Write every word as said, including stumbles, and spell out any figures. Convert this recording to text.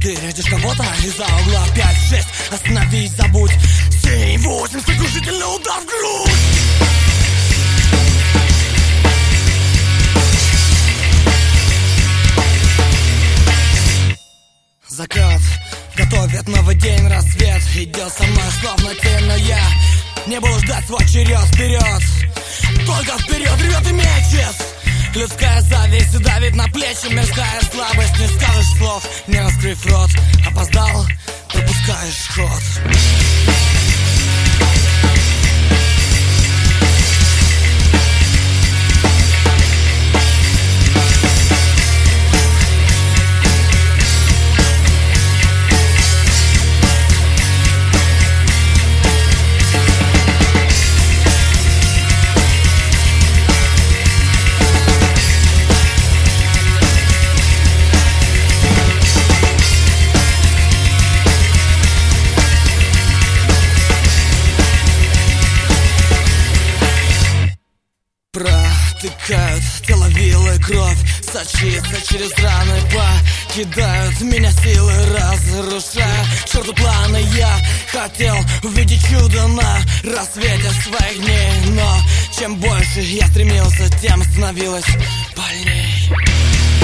четыре, ждешь кого-то из-за угла. Пять, шесть, остановись, забудь. Семь, восемь, сокрушительный удар в грудь. Закат готовит новый день, рассвет идет со мной словно тень, но я не буду ждать свой черед. Вперед, только вперед, рвет и мечет. Людская зависть давит на плечи, мирская слабость. Не скажешь слов, не раскрыв рот. Опоздал, пропускаешь ход. Протыкают тело вилы, кровь сочится через раны, покидают меня силы, разрушая к черту планы. Я хотел увидеть чудо на рассвете своих дней, но чем больше я стремился, тем становилось больней.